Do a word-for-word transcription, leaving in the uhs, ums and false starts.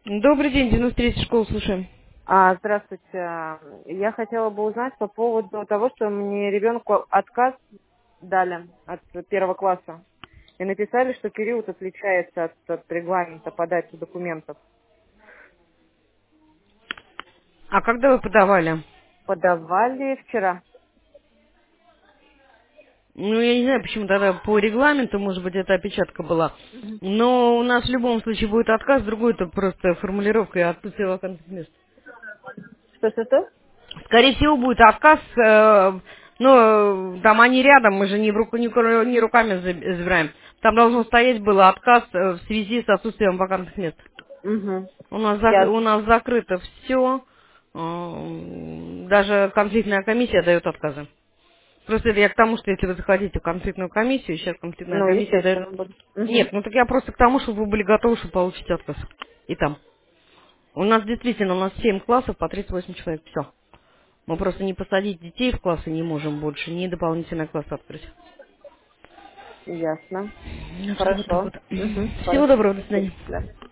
Добрый день, девяносто третья школа, слушаем. А, здравствуйте. Я хотела бы узнать по поводу того, что мне ребенку отказ дали от первого класса. И написали, что период отличается от, от регламента подачи документов. А когда вы подавали? Подавали вчера. Ну, я не знаю, почему тогда по регламенту, может быть, эта опечатка была. Мгм. Но у нас в любом случае будет отказ, другой это просто формулировка и отсутствие вакантных мест. Что-что-что? Скорее всего, будет отказ, э, но э, там они рядом, мы же не, в руку, не, ру- не руками за- забираем. Там должно стоять было отказ э, в связи с отсутствием вакантных мест. Угу. У нас, зак- Я... у нас закрыто все, даже конфликтная комиссия дает отказы. Просто это я к тому, что если вы захотите в конфликтную комиссию, сейчас конфликтная Ну, комиссия дает... естественно, буду. Угу. Нет, ну так я просто к тому, чтобы вы были готовы, чтобы получить отказ. И там. У нас действительно, у нас семь классов по тридцать восемь человек. Все. Мы просто не посадить детей в классы не можем больше, ни дополнительный класс открыть. Ясно. Ну, что вот так Хорошо. вот. Угу. Всего Хорошо. доброго, до Спасибо. свидания. Да.